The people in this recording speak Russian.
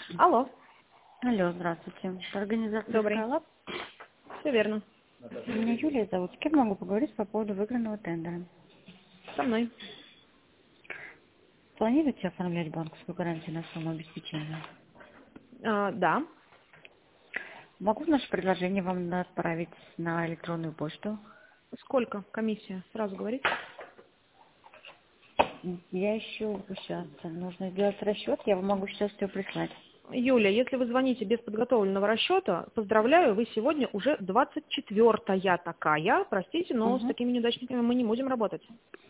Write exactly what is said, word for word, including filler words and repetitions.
Алло. Алло, здравствуйте. Организация Добрый. Skylab. Все верно. Меня Юлия зовут. С кем могу поговорить по поводу выигранного тендера? Со мной. Планируете оформлять банковскую гарантию на сумму обеспечения? А, да. Могу наше предложение вам отправить на электронную почту? Сколько комиссия? Сразу говорите. Я ищу сейчас. Нужно сделать расчет, я вам могу сейчас все прислать. Юля, если вы звоните без подготовленного расчета, поздравляю, вы сегодня уже двадцать четвёртая такая. Простите, но с Угу. такими неудачниками мы не будем работать.